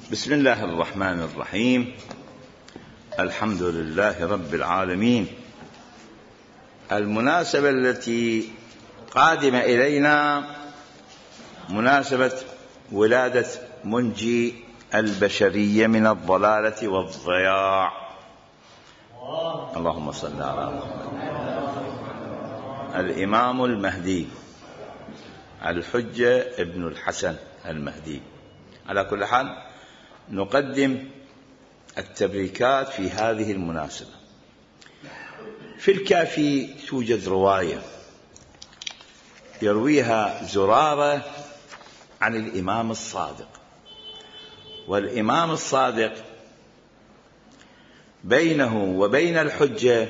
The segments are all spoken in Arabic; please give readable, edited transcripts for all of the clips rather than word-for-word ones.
بسم الله الرحمن الرحيم. الحمد لله رب العالمين. المناسبة التي قادمة إلينا مناسبة ولادة منجي البشرية من الضلالة والضياع. اللهم صل على محمد. الإمام المهدي الحجة ابن الحسن المهدي. على كل حال نقدم التبريكات في هذه المناسبة. في الكافي توجد رواية يرويها زرارة عن الإمام الصادق، والإمام الصادق بينه وبين الحجة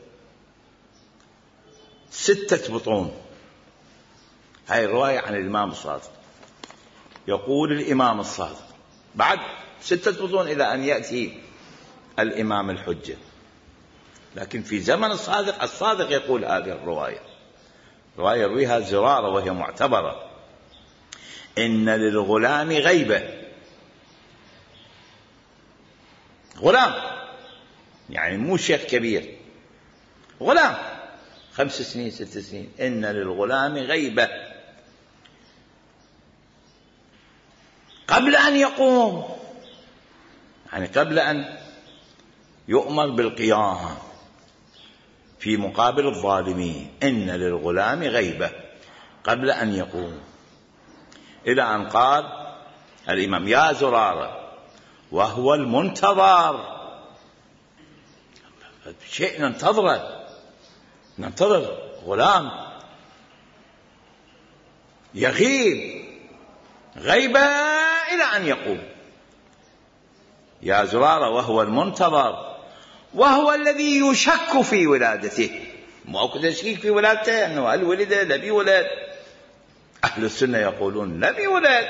6 بطون. هاي الرواية عن الإمام الصادق. يقول الإمام الصادق بعد 6 بطون إلى أن يأتي الإمام الحجة، لكن في زمن الصادق يقول هذه الرواية. رواية يرويها زرارة وهي معتبرة. إن للغلام غيبة. غلام يعني مو شيخ كبير، غلام 5 سنين 6 سنين. إن للغلام غيبة قبل أن يقوم، يعني قبل أن يؤمر بالقيام في مقابل الظالمين. إن للغلام غيبة قبل أن يقوم، إلى أن قال الإمام: يا زرارة وهو المنتظر. شيء ننتظر غلام يغيب غيبة إلى أن يقوم. يا زرارة وهو المنتظر، وهو الذي يشك في ولادته. ماكو تشكيك في ولادته، أنه هل ولد لم يولد. أهل السنة يقولون لم يولد،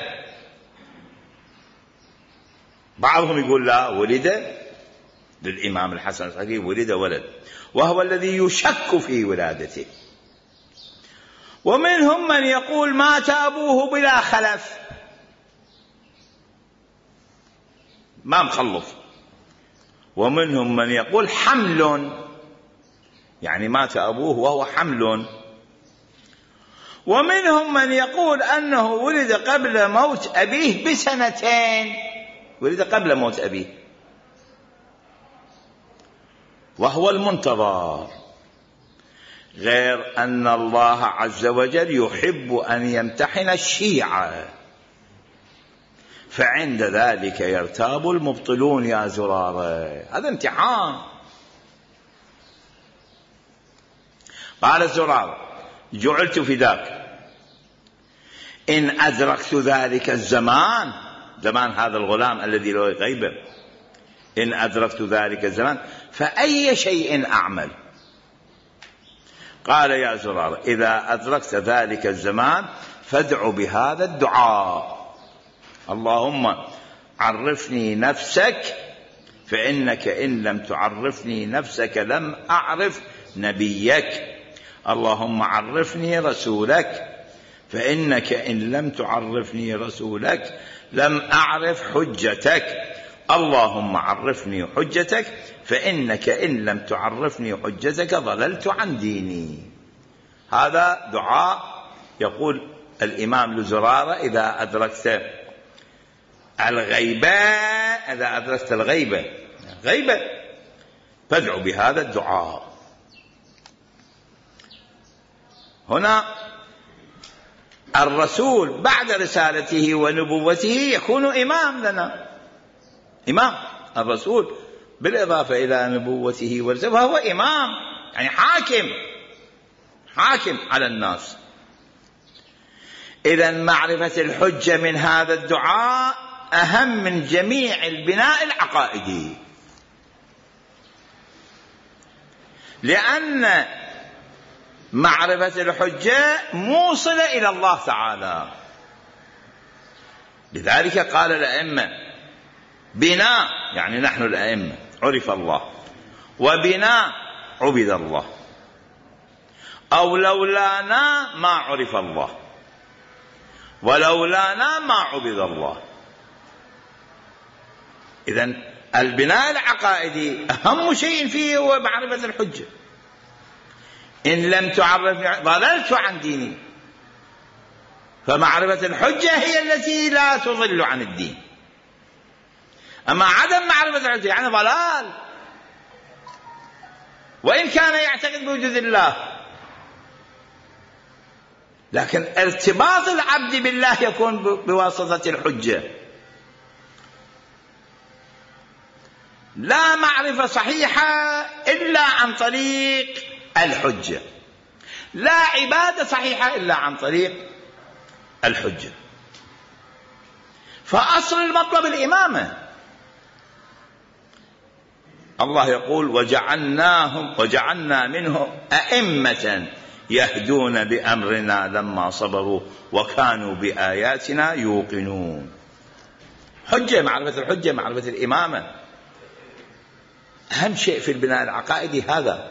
بعضهم يقول لا ولد. للإمام الحسن الصحيح ولد ولد، وهو الذي يشك في ولادته. ومنهم من يقول مات أبوه بلا خلف، ما مخلف. ومنهم من يقول حمل، يعني مات أبوه وهو حمل. ومنهم من يقول أنه ولد قبل موت أبيه ب2 ولد قبل موت أبيه وهو المنتظر. غير أن الله عز وجل يحب أن يمتحن الشيعة، فعند ذلك يرتاب المبطلون. يا زرارة هذا امتحان. قال زرارة: جعلت فداك إن أدركت ذلك الزمان، زمان هذا الغلام الذي له غيبة، إن أدركت ذلك الزمان فأي شيء أعمل؟ قال يا زرارة: إذا أدركت ذلك الزمان فادع بهذا الدعاء: اللهم عرفني نفسك، فإنك إن لم تعرفني نفسك لم أعرف نبيك. اللهم عرفني رسولك، فإنك إن لم تعرفني رسولك لم أعرف حجتك. اللهم عرفني حجتك، فإنك إن لم تعرفني حجتك ضللت عن ديني. هذا دعاء يقول الإمام لزرارة إذا أدركت الغيبة، إذا أدركت الغيبة غيبة فادعوا بهذا الدعاء. هنا الرسول بعد رسالته ونبوته يكون إمام لنا، إمام. الرسول بالإضافة إلى نبوته ورسالته فهو إمام، يعني حاكم على الناس. إذن معرفة الحجة من هذا الدعاء أهم من جميع البناء العقائدي، لأن معرفة الحجة موصلة إلى الله تعالى. لذلك قال الأئمة: بنا يعني نحن الأئمة عرف الله، وبنا عبد الله، أو لولانا ما عرف الله، ولولانا ما عبد الله. إذن البناء العقائدي أهم شيء فيه هو معرفة الحجة. إن لم تعرفني ضللت عن ديني. فمعرفة الحجة هي التي لا تضل عن الدين. أما عدم معرفة الحجة يعني ضلال، وإن كان يعتقد بوجود الله، لكن ارتباط العبد بالله يكون بواسطة الحجة. لا معرفة صحيحة إلا عن طريق الحجة، لا عبادة صحيحة إلا عن طريق الحجة. فأصل المطلب الإمامة. الله يقول وجعلنا منهم أئمة يهدون بأمرنا لما صبروا وكانوا بآياتنا يوقنون. حجة، معرفة الحجة، معرفة الإمامة. أهم شيء في البناء العقائدي هذا.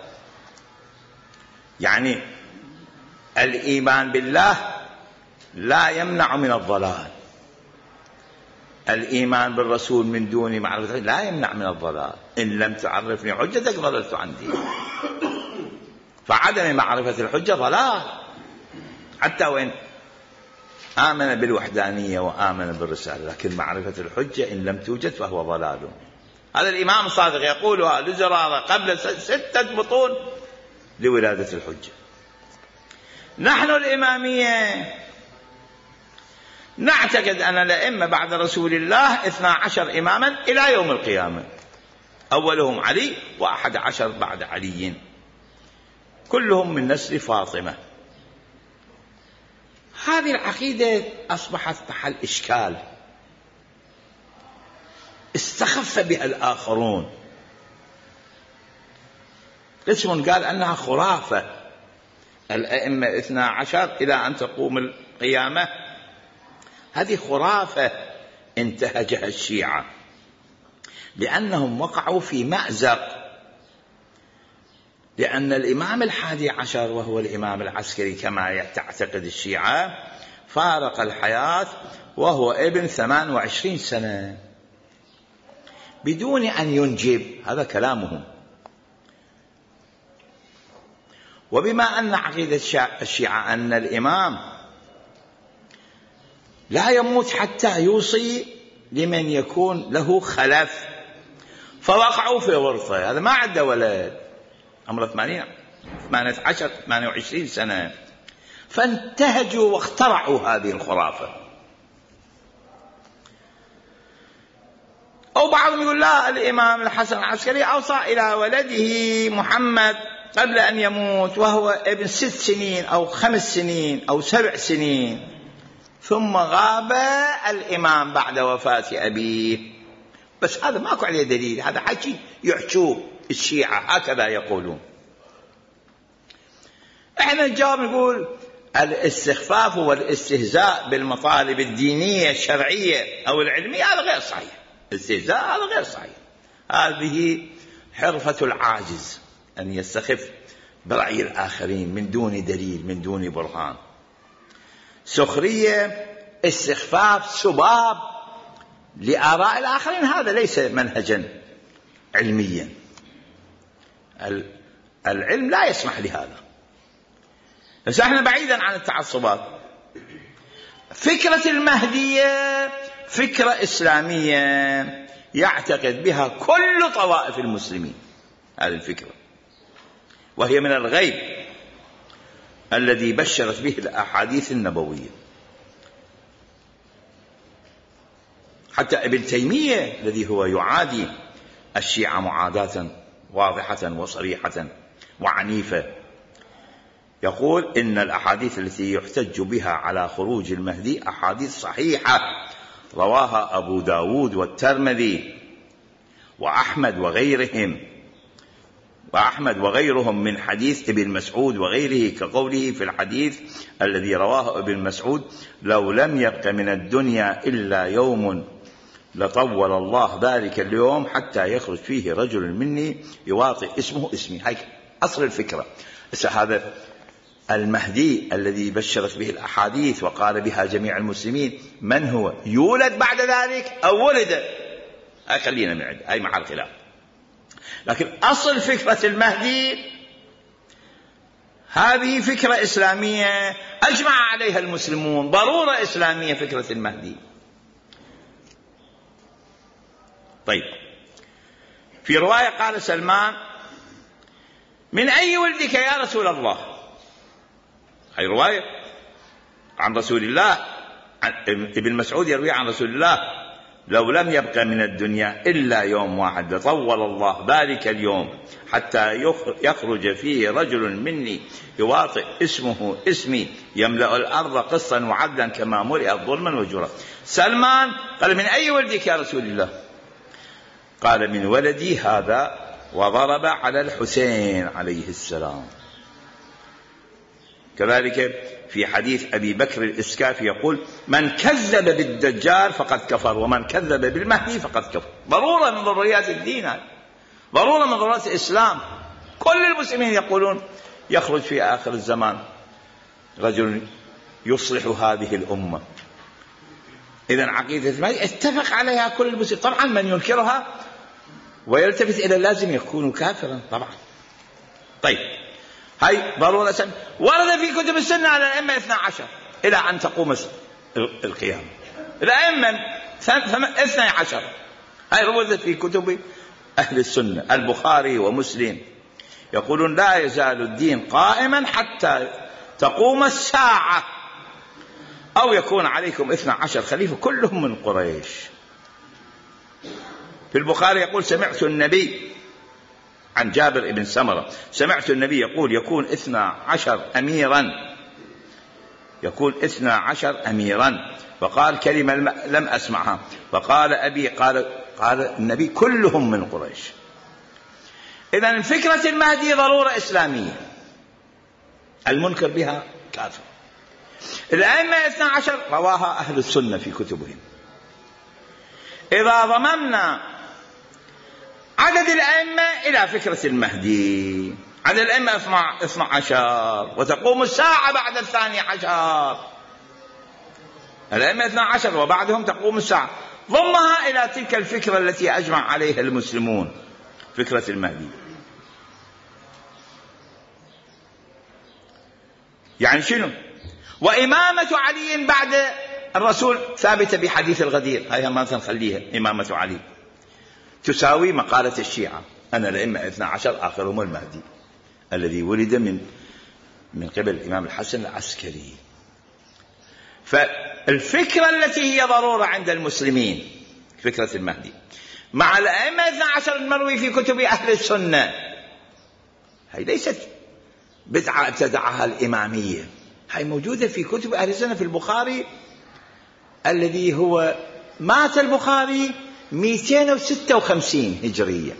يعني الإيمان بالله لا يمنع من الضلال، الإيمان بالرسول من دون معرفة لا يمنع من الضلال. إن لم تعرفني حجتك ضللت عن ديني. فعدم معرفة الحجة ضلال، حتى وإن آمن بالوحدانية وآمن بالرسالة، لكن معرفة الحجة إن لم توجد فهو ضلال. هذا الإمام الصادق يقولها لزرارة قبل 6 بطون لولادة الحجة. نحن الإمامية نعتقد أن الأئمة بعد رسول الله 12 إماما إلى يوم القيامة، أولهم علي و11 بعد علي، كلهم من نسل فاطمة. هذه العقيدة أصبحت محل إشكال، استخف بها الآخرون. قسم قال أنها خرافة، الأئمة 12 إلى أن تقوم القيامة، هذه خرافة انتهجها الشيعة، لأنهم وقعوا في مأزق. لأن الإمام 11 وهو الإمام العسكري كما تعتقد الشيعة فارق الحياة وهو ابن 28 سنة بدون أن ينجب، هذا كلامهم. وبما أن عقيدة الشيعة أن الإمام لا يموت حتى يوصي لمن يكون له خلف، فوقعوا في ورطة. هذا ما عنده ولد، عمره 28 سنة، فانتهجوا واخترعوا هذه الخرافة. أو بعضهم يقول لا، الإمام الحسن العسكري أوصى إلى ولده محمد قبل أن يموت وهو ابن 6 سنين أو 5 سنين أو 7 سنين، ثم غاب الإمام بعد وفاة أبيه. بس هذا ماكو عليه دليل، هذا حكي يحشوه الشيعة، هكذا يقولون. احنا نجاوب نقول الاستخفاف والاستهزاء بالمطالب الدينية الشرعية أو العلمية هذا غير صحيح، الاستهزاء هذا غير صحيح، هذه حرفة العاجز أن يستخف برأي الآخرين من دون دليل من دون برهان. سخرية، استخفاف، سباب لآراء الآخرين، هذا ليس منهجا علميا. العلم لا يسمح لهذا. بس احنا بعيدا عن التعصبات. فكرة المهدية فكرة إسلامية يعتقد بها كل طوائف المسلمين، هذه الفكرة، وهي من الغيب الذي بشرت به الأحاديث النبوية. حتى ابن تيمية الذي هو يعادي الشيعة معاداة واضحة وصريحة وعنيفة يقول إن الأحاديث التي يحتج بها على خروج المهدي أحاديث صحيحة رواها أبو داود والترمذي وأحمد وغيرهم من حديث ابن مسعود وغيره، كقوله في الحديث الذي رواه ابن مسعود: لو لم يبق من الدنيا إلا يوم لطول الله ذلك اليوم حتى يخرج فيه رجل مني يواطئ اسمه اسمي. هاي أصل الفكرة. هذا المهدي الذي بشرت به الأحاديث وقال بها جميع المسلمين، من هو؟ يولد بعد ذلك أو ولد؟ هاي خلينا من عند هاي مع الخلاف. لكن أصل فكرة المهدي هذه فكرة إسلامية أجمع عليها المسلمون، ضرورة إسلامية فكرة المهدي. طيب، في رواية قال سلمان: من أي ولدك يا رسول الله؟ هاي رواية عن رسول الله، ابن مسعود يروي عن رسول الله: لو لم يبق من الدنيا إلا يوم واحد لطول الله ذلك اليوم حتى يخرج فيه رجل مني يواطئ اسمه اسمي يملأ الأرض قسطا وعدلا كما ملئت ظلما وجورا. سلمان قال: من أي ولدك يا رسول الله؟ قال: من ولدي هذا، وضرب على الحسين عليه السلام. كذلك في حديث أبي بكر الإسكافي يقول: من كذب بالدجال فقد كفر، ومن كذب بالمهدي فقد كفر. ضرورة من ضروريات الدين، ضرورة من ضرورات الإسلام. كل المسلمين يقولون يخرج في آخر الزمان رجل يصلح هذه الأمة. إذن عقيدة المهدي اتفق عليها كل المسلمين. طبعا من ينكرها ويلتفت إلى اللازم يكون كافرا طبعا. طيب، هاي ضرورة ورد في كتب السنة على الأئمة 12 إلى أن تقوم القيامة. الأئمة 12 هاي وردت في كتب أهل السنة، البخاري ومسلم، يقولون: لا يزال الدين قائما حتى تقوم الساعة، أو يكون عليكم 12 خليفة كلهم من قريش. في البخاري يقول: سمعت النبي، عن جابر بن سمرة، سمعت النبي يقول: يكون 12 أميرا، يكون 12 أميرا. فقال كلمة لم أسمعها، فقال أبي، قال النبي: كلهم من قريش. إذن فكرة المهدي ضرورة إسلامية، المنكر بها كافر. الأئمة 12 رواها أهل السنة في كتبهم. إذا ضممنا عدد الأئمة إلى فكرة المهدي، عدد الأئمة 12، وتقوم الساعة بعد 12، الأئمة 12 وبعدهم تقوم الساعة، ضمها إلى تلك الفكرة التي أجمع عليها المسلمون، فكرة المهدي. يعني شنو؟ وإمامة علي بعد الرسول ثابتة بحديث الغدير، هاي ما نخليها إمامة علي، تساوي مقالة الشيعة أن الأئمة 12 آخرهم المهدي الذي ولد من قبل الإمام الحسن العسكري. فالفكرة التي هي ضرورة عند المسلمين فكرة المهدي مع الأئمة 12 المروي في كتب أهل السنة، هي ليست بدعة ابتدعها الإمامية، هي موجودة في كتب أهل السنة. في البخاري الذي هو مات البخاري 256 هجرية،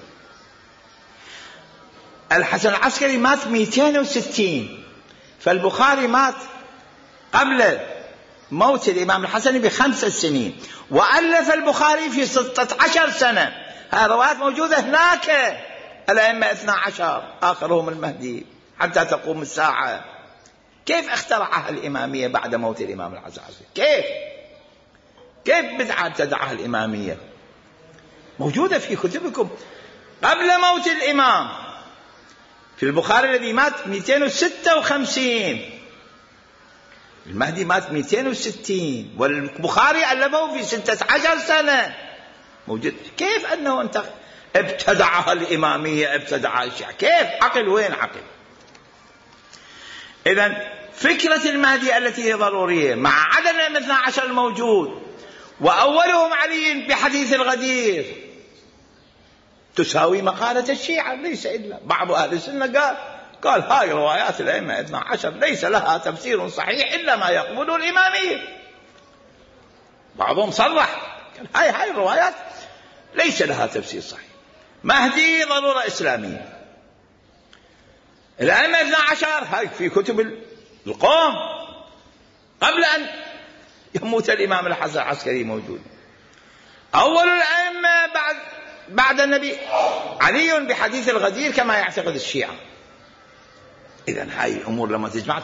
الحسن العسكري مات 260، فالبخاري مات قبل موت الإمام الحسن ب5 سنين، وألف البخاري في 16 سنة. هذه روايات موجودة هناك. الأئمة 12 آخرهم المهدي حتى تقوم الساعة. كيف اخترعها الإمامية بعد موت الإمام الحسن العسكري؟ كيف بدعة ابتدعها الإمامية؟ موجودة في كتبكم قبل موت الإمام. في البخاري الذي مات 256، المهدي مات 260، والبخاري ألفه في 16 سنة موجود. كيف أنه ابتدعها الإمامية، ابتدعها الشيعة؟ كيف؟ عقل، وين عقل؟ إذن فكرة المهدي التي هي ضرورية مع عدد الأئمة 12 الموجود، وأولهم علي بحديث الغدير، تساوي مقالة الشيعة. ليس إلا بعض أهل السنة قال هاي روايات الأئمة 12 ليس لها تفسير صحيح إلا ما يقبله الإمامية. بعضهم صرح قال هاي الروايات ليس لها تفسير صحيح. مهدي ضرورة إسلامية. الأئمة 12 هاي في كتب القوم قبل أن يموت الإمام الحسن العسكري موجود. أول الأئمة بعد النبي علي بحديث الغدير كما يعتقد الشيعة. إذن هاي الأمور لما تجمع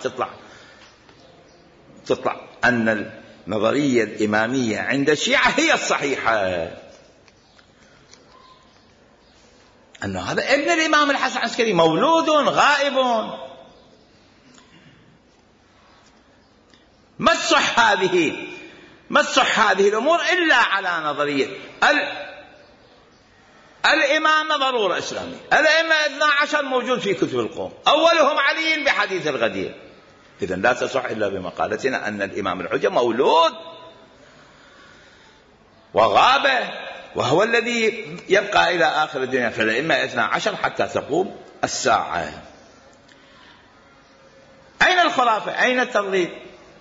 تطلع أن النظرية الإمامية عند الشيعة هي الصحيحة. أن هذا ابن الإمام الحسن العسكري مولود غائب. ما تصح هذه الأمور إلا على نظرية الإمامة ضرورة إسلامية. الأئمة 12 موجود في كتب القوم، أولهم علي بحديث الغدير. إذن لا تصح إلا بمقالتنا أن الإمام الحجة مولود وغاب، وهو الذي يبقى إلى آخر الدنيا. فالأئمة 12 حتى تقوم الساعة. أين الخرافة؟ أين التضليل؟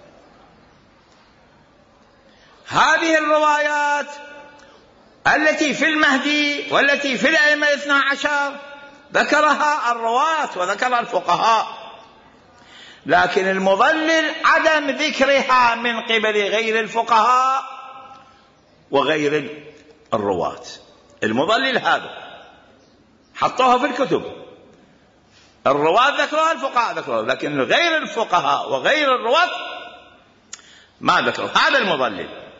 هذه الروايات التي في المهدي والتي في الأئمة 12 ذكرها الرواة وذكرها الفقهاء، لكن المضلل عدم ذكرها من قبل غير الفقهاء وغير الرواة. المضلل هذا حطوها في الكتب، الرواة ذكروها، الفقهاء ذكروها، لكن غير الفقهاء وغير الرواة ما ذكروا. هذا المضلل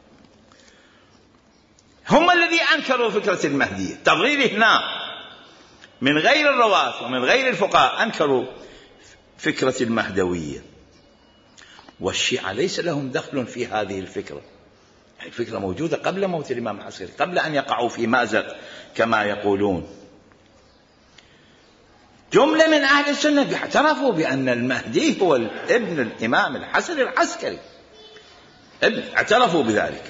هم الذي أنكروا فكرة المهدي. التضليل هنا من غير الرواة ومن غير الفقهاء أنكروا فكرة المهدوية، والشيعة ليس لهم دخل في هذه الفكرة. الفكرة موجودة قبل موت الإمام العسكري، قبل أن يقعوا في مأزق كما يقولون. جملة من أهل السنة اعترفوا بأن المهدي هو ابن الإمام الحسن العسكري، اعترفوا بذلك،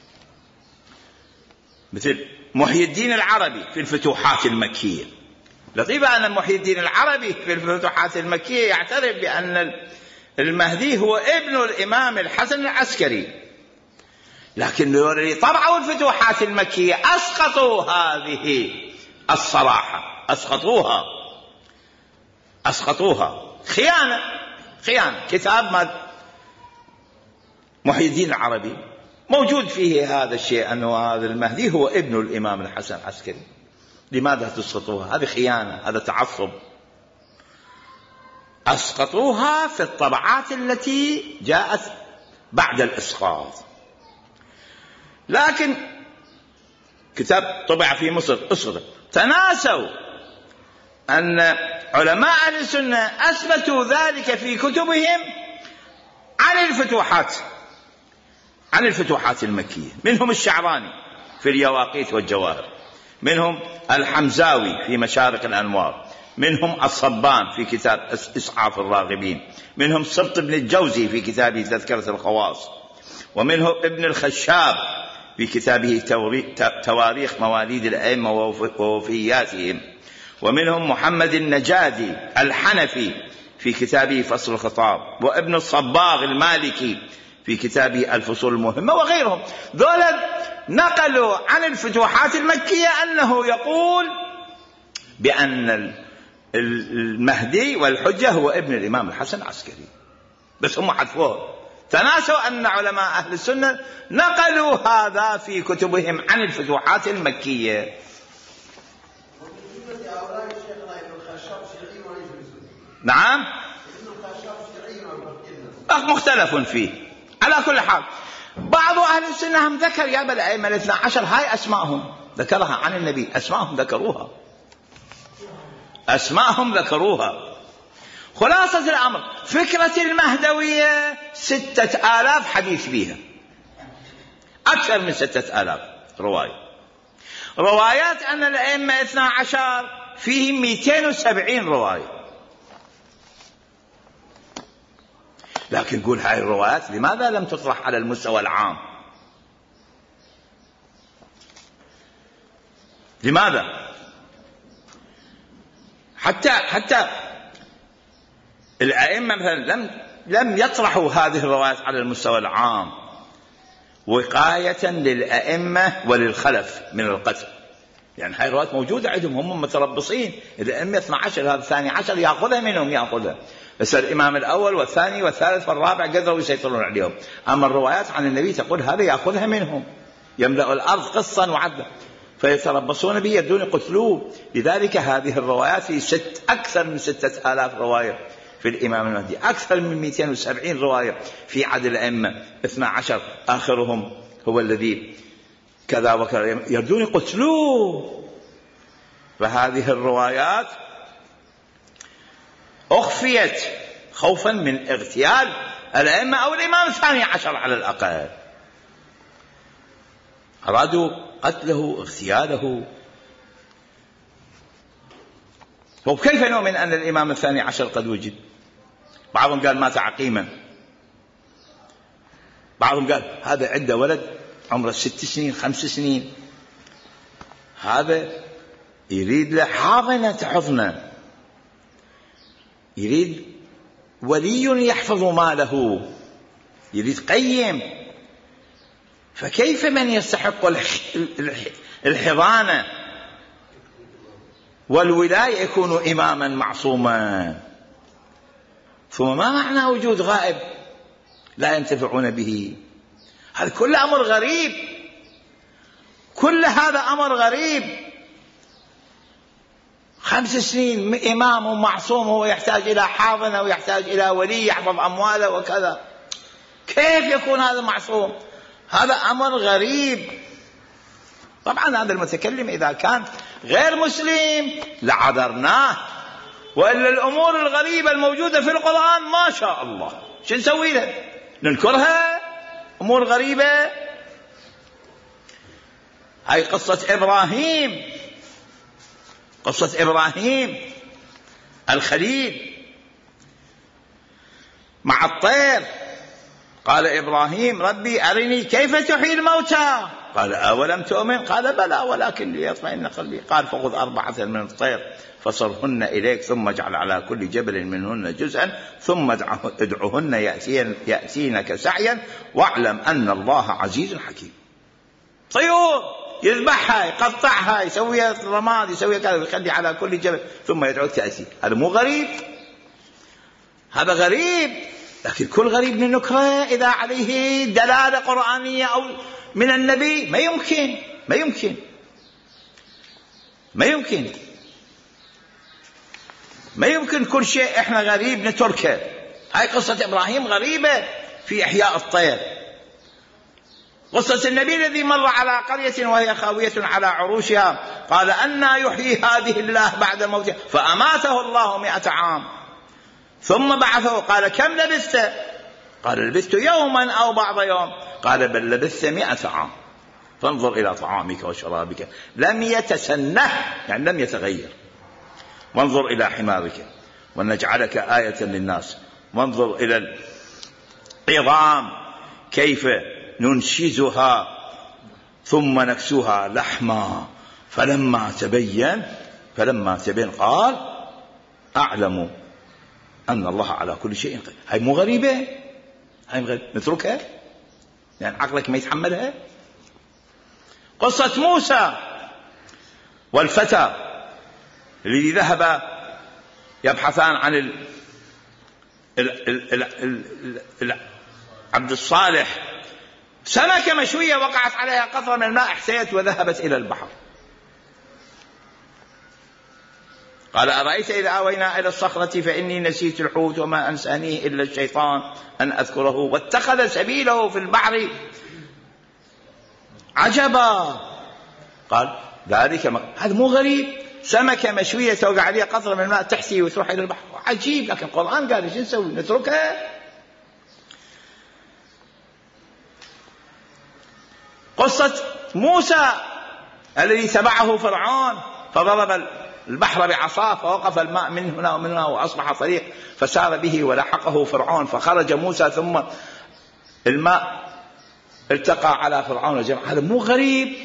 مثل محي الدين العربي في الفتوحات المكية. لطيفة أن محي الدين العربي في الفتوحات المكية يعترف بأن المهدي هو ابن الإمام الحسن العسكري، لكن الذين طبعوا الفتوحات المكية أسقطوا هذه الصراحة، أسقطوها خيانة. كتاب محي الدين العربي موجود فيه هذا الشيء، أنه هذا المهدي هو ابن الإمام الحسن العسكري. لماذا تسقطوها؟ هذه خيانة، هذا تعصب. أسقطوها في الطبعات التي جاءت بعد الإسقاط. لكن كتاب طبع في مصر أسقط. تناسوا أن علماء أهل السنة أثبتوا ذلك في كتبهم عن الفتوحات المكية. منهم الشعراني في اليواقيت والجواهر، منهم الحمزاوي في مشارق الأنوار، منهم الصبان في كتاب إسعاف الراغبين، منهم سبط بن الجوزي في كتابه تذكرة الخواص، ومنهم ابن الخشاب في كتابه تواريخ مواليد الأئمة ووفياتهم، ومنهم محمد النجادي الحنفي في كتابه فصل الخطاب، وابن الصباغ المالكي في كتابه الفصول المهمة، وغيرهم. ذولا نقلوا عن الفتوحات المكية أنه يقول بأن المهدي والحجة هو ابن الإمام الحسن العسكري، بس هم حذفوه. تناسوا أن علماء أهل السنة نقلوا هذا في كتبهم عن الفتوحات المكية. نعم، مختلف فيه. على كل حال بعض أهل السنة هم ذكر يا الأئمة 12 هاي أسماءهم ذكرها عن النبي، أسماءهم ذكروها. خلاصة الأمر فكرة المهدوية 6000 حديث بها، أكثر من 6000 روايات أن الأئمة 12 فيهم 270 رواية. لكن نقول هاي الروايات لماذا لم تطرح على المستوى العام؟ لماذا؟ حتى الأئمة مثلا لم يطرحوا هذه الروايات على المستوى العام وقاية للأئمة وللخلف من القتل. يعني هاي الروايات موجودة عندهم، هم متربصين. الأئمة 12 هذا الثاني عشر يأخذها منهم، بس الإمام الأول والثاني والثالث والرابع قدروا يسيطرون عليهم. أما الروايات عن النبي تقول هذا يأخذها منهم، يملأ الأرض قصا وعدا، فيتربصون به يردون قتلوه. لذلك هذه الروايات في أكثر من 6000 رواية في الإمام المهدي، أكثر من 270 رواية في عدد الأئمة 12 آخرهم هو الذي كذا وكذا، يردون قتلوه. فهذه الروايات أخفيت خوفا من اغتيال الأئمة أو الإمام الثاني عشر على الأقل، أرادوا قتله اغتياله. وكيف نؤمن أن الإمام الثاني عشر قد وجد؟ بعضهم قال مات عقيما، بعضهم قال هذا عنده ولد عمره 6 سنين 5 سنين، هذا يريد له حاضنة حضنه، يريد ولي يحفظ ماله، يريد قيم. فكيف من يستحق الحضانة والولاية يكون إماما معصوما؟ ثم ما معنى وجود غائب لا ينتفعون به؟ هذا كل أمر غريب، كل هذا أمر غريب. 5 سنين إمام معصوم هو يحتاج إلى حاضنة ويحتاج إلى ولي يحفظ أمواله وكذا، كيف يكون هذا معصوم؟ هذا أمر غريب. طبعا هذا المتكلم إذا كان غير مسلم لعذرناه، وإلا الأمور الغريبة الموجودة في القرآن ما شاء الله شو نسوي لها؟ ننكرها؟ أمور غريبة. هاي قصة إبراهيم، قصة إبراهيم الخليل مع الطير. قال إبراهيم ربي أرني كيف تحيي الموتى، قال أولم تؤمن، قال بلى ولكن ليطمئن قلبي. قال فخذ 4 من الطير فصرهن إليك ثم اجعل على كل جبل منهن جزءا ثم ادعهن يأتينك سعيا واعلم أن الله عزيز حكيم. طيور يذبحها يقطعها يسوي رماد يسوي كذا ويخلي على كل جبل ثم يدعوك تأتي. هذا مو غريب؟ هذا غريب، لكن كل غريب ننكره إذا عليه دلالة قرآنية أو من النبي ما يمكن، ما يمكن، ما يمكن، ما يمكن كل شيء إحنا غريب نتركه. هاي قصة إبراهيم غريبة في إحياء الطير. قصة النبي الذي مر على قرية وهي خاوية على عروشها قال أنى يحيي هذه الله بعد موتها فأماته الله 100 عام ثم بعثه قال كم لبثت؟ قال لبثت يوما أو بعض يوم، قال بل لبثت 100 عام فانظر إلى طعامك وشرابك لم يتسنه يعني لم يتغير، وانظر إلى حمارك ونجعلك آية للناس، وانظر إلى العظام كيف ننشزها ثم نكسوها لحما فلما تبين قال أعلم أن الله على كل شيء قدير. هاي مو غريبة؟ هاي غريبة نتركها؟ يعني عقلك ما يتحملها؟ قصة موسى والفتى الذي ذهب يبحثان عن عبد الصالح، سمكة مشوية وقعت عليها قطرة من الماء احتيت وذهبت إلى البحر. قال أرأيت إذا آوينا إلى الصخرة فإني نسيت الحوت وما أنسانيه إلا الشيطان أن أذكره واتخذ سبيله في البحر عجبا. قال ذلك هذا مو غريب، سمكة مشوية توقع عليها قطرة من الماء تحسي وتروح إلى البحر، عجيب. لكن القرآن قال ايش نسوي؟ نتركها؟ قصة موسى الذي تبعه فرعون فضرب البحر بعصاه فوقف الماء من هنا ومن هنا وأصبح طريق فسار به ولحقه فرعون فخرج موسى ثم الماء التقى على فرعون وجمع. هذا مو غريب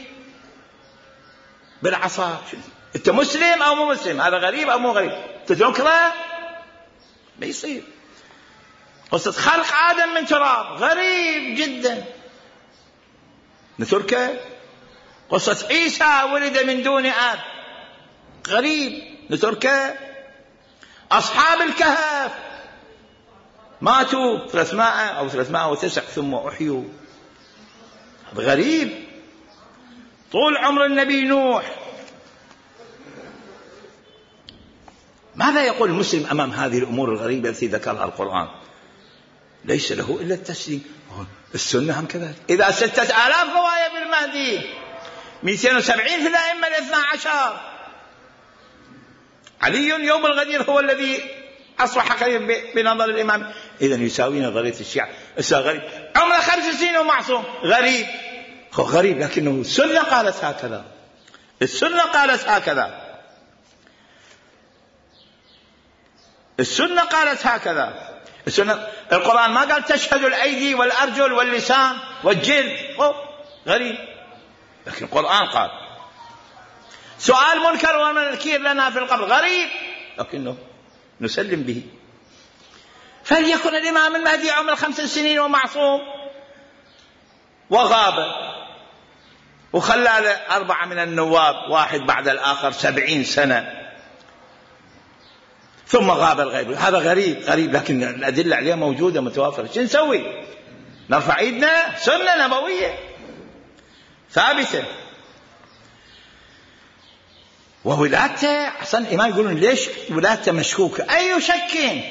بالعصا. أنت مسلم أو مو مسلم؟ هذا غريب أو مو غريب؟ تذكره ما يصير. قصة خلق آدم من تراب غريب جدا نتركه. قصة عيسى ولد من دون أب غريب نتركه. أصحاب الكهف ماتوا 300 أو 309 ثم أحيوا غريب. طول عمر النبي نوح. ماذا يقول المسلم أمام هذه الأمور الغريبة التي ذكرها القرآن؟ ليس له إلا التسليم. السنة هم كذلك. إذا 6000 رواية بالمهدي 270 في الأئمة 12 علي يوم الغدير هو الذي أصبح قريب بنظر الإمام. إذن يساوي نظرية الشيعة. غريب عمره 5 سنين ومعصوم، غريب غريب، لكنه السنة قالت هكذا، السنة قالت هكذا، السنة قالت هكذا. السنة القرآن ما قال تشهد الأيدي والأرجل واللسان والجلد، غريب، لكن القرآن قال. سؤال منكر ونكير لنا في القبر، غريب، لكنه نسلم به. فليكن الإمام المهدي عمر 5 سنين ومعصوم وغاب، وخلى 4 من النواب واحد بعد الآخر 70 سنة ثم غاب الغيب. هذا غريب غريب، لكن الأدلة عليه موجودة متوافرة. شو نسوي؟ نرفع ايدنا؟ سنة نبوية ثابتة. وولادته أصلا الإمام يقولون ليش ولادته مشكوكة؟ أي شك؟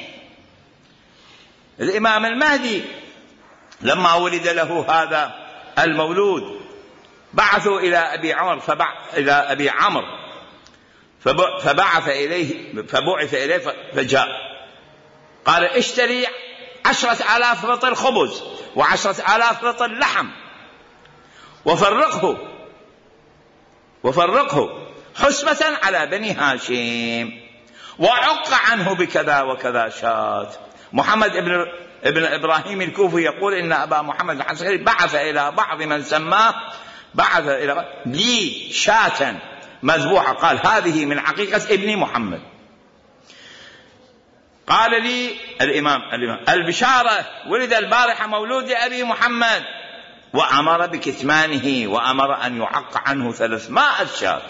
الإمام المهدي لما ولد له هذا المولود بعثوا إلى أبي عمر فبعث إليه فجاء قال اشتري 10,000 رطل خبز و10,000 رطل لحم وفرقه حسبة على بني هاشم، وعق عنه بكذا وكذا شاة. محمد ابن إبراهيم الكوفي يقول إن أبا محمد الحسكري بعث إلى بعض من سماه، بعث إلى لي شاة مذبوحة، قال هذه من عقيقة ابن محمد. قال لي الإمام البشارة ولد البارحة مولود أبي محمد، وأمر بكتمانه وأمر أن يعق عنه 300 شاة.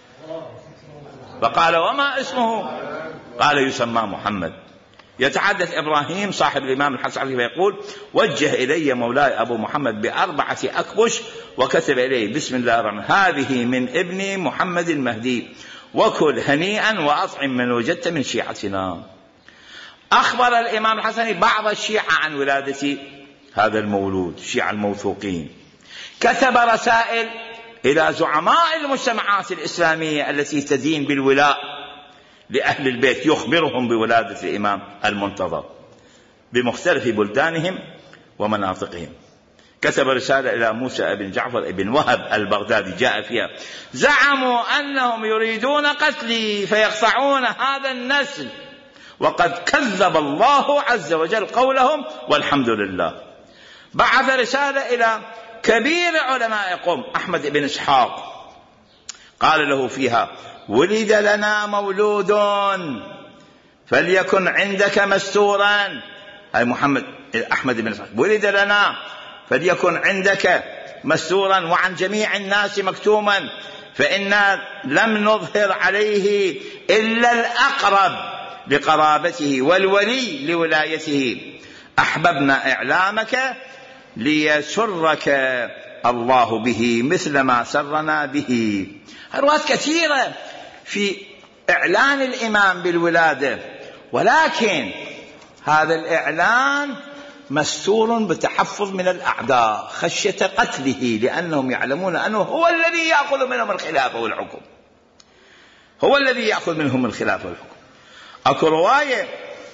فقال وما اسمه؟ قال يسمى محمد. يتحدث إبراهيم صاحب الإمام الحسن فيقول وجه إلي مولاي أبو محمد ب4 أكبش وكتب إليه بسم الله الرحمن هذه من ابن محمد المهدي، وكل هنيئا وأطعم من وجدت من شيعتنا. أخبر الإمام الحسن بعض الشيعة عن ولادة هذا المولود، الشيعة الموثوقين. كتب رسائل إلى زعماء المجتمعات الإسلامية التي تدين بالولاء لأهل البيت، يخبرهم بولادة الإمام المنتظر بمختلف بلدانهم ومناطقهم. كتب رسالة إلى موسى بن جعفر بن وهب البغدادي جاء فيها زعموا أنهم يريدون قتلي فيقطعون هذا النسل، وقد كذب الله عز وجل قولهم والحمد لله. بعث رسالة إلى كبير علماء قوم أحمد بن إسحاق، قال له فيها ولد لنا مولود فليكن عندك مستورا، أي محمد أحمد بن إسحاق ولد لنا فليكن عندك مستورا وعن جميع الناس مكتوما، فإنا لم نظهر عليه إلا الأقرب لقرابته والولي لولايته، أحببنا إعلامك ليسرك الله به مثل ما سرنا به. روايات كثيرة في إعلان الإمام بالولادة، ولكن هذا الإعلان مستور بتحفظ من الأعداء خشية قتله، لأنهم يعلمون أنه هو الذي يأخذ منهم الخلافة والحكم، هو الذي يأخذ منهم الخلافة والحكم. أكو رواية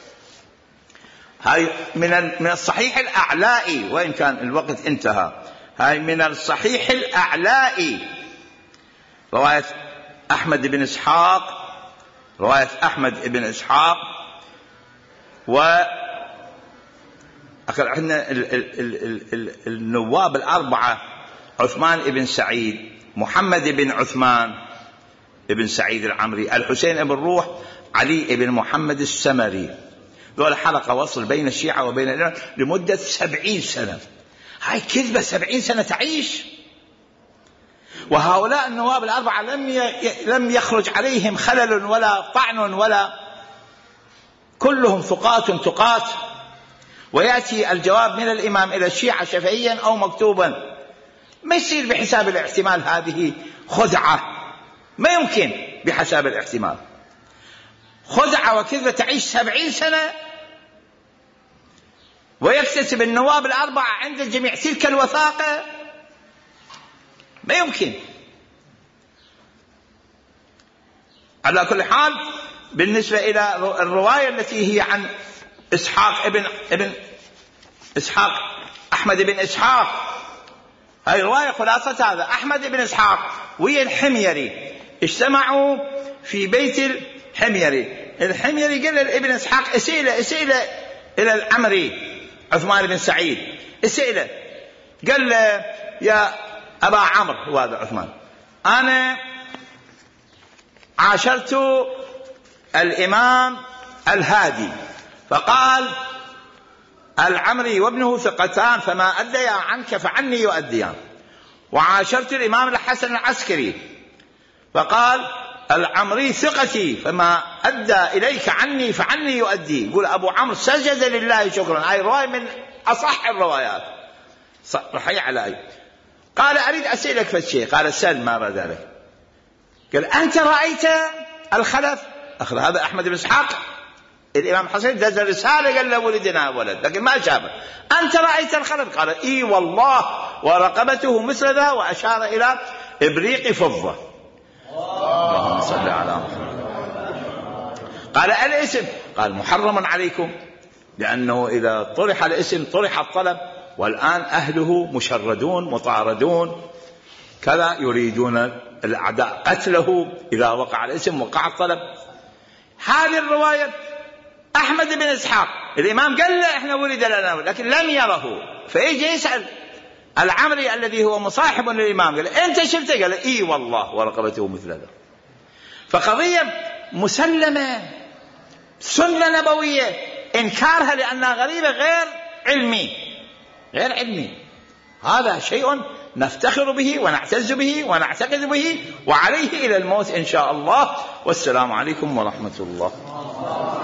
هاي من الصحيح الأعلائي، وإن كان الوقت انتهى، هاي من الصحيح الأعلائي رواية أحمد بن إسحاق، رواية أحمد بن إسحاق. عندنا النواب 4 عثمان بن سعيد، محمد بن عثمان بن سعيد العمري، الحسين بن روح، علي بن محمد السمري. ذول حلقة وصل بين الشيعة وبين الإيران لمدة 70 سنة. هاي كذبة، 70 سنة تعيش. وهؤلاء النواب 4 لم يخرج عليهم خلل ولا طعن ولا، كلهم ثقات تقات. ويأتي الجواب من الإمام إلى الشيعة شفهيا أو مكتوبا، ما يصير بحساب الاحتمال، هذه خدعة، ما يمكن بحساب الاحتمال، خدعة وكذبة تعيش 70 سنة ويكتسب النواب 4 عند الجميع تلك الوثاقة، ما يمكن. على كل حال بالنسبة إلى الرواية التي هي عن إسحاق ابن إسحاق أحمد بن إسحاق، هذه رواية خلاصة هذا أحمد بن إسحاق ويا الحميري اجتمعوا في بيت الحميري قال لابن إسحاق اسئل إلى العمري عثمان بن سعيد، اسئله قال له يا أبا عمرو وهذا عثمان، أنا عاشرت الإمام الهادي فقال العمري وابنه ثقتان فما أديا عنك فعني يؤديان، وعاشرت الإمام الحسن العسكري فقال العمري ثقتي فما أدى إليك عني فعني يؤدي. يقول أبو عمرو سجد لله شكرا، هاي رواية من أصح الروايات صحيح علي. قال أريد أسألك فالشيء، قال سل ما رأى ذلك. قال أنت رأيت الخلف؟ أخذ هذا أحمد بن إسحاق الإمام حسين دز رسالة قال له ولدنا ولد لكن ما شافه، أنت رأيت الخلف؟ قال إي والله ورقبته مثل ذا، وأشار إلى إبريق فضة. اللهم صل على محمد. قال الاسم؟ قال محرم عليكم، لأنه إذا طرح الاسم طرح الطلب، والآن أهله مشردون مطاردون كذا، يريدون الأعداء قتله، إذا وقع الاسم وقع الطلب. هذه الرواية أحمد بن إسحاق الإمام قال له إحنا ولد لنا لكن لم يره، فيجي يسأل العمري الذي هو مصاحب للإمام قال أنت شفته؟ قال إي والله ورقبته مثل هذا. فقضية مسلمة سنة نبوية، إنكارها لأنها غريبة غير علمي، هذا شيء نفتخر به ونعتز به ونعتقد به، وعليه إلى الموت إن شاء الله. والسلام عليكم ورحمة الله.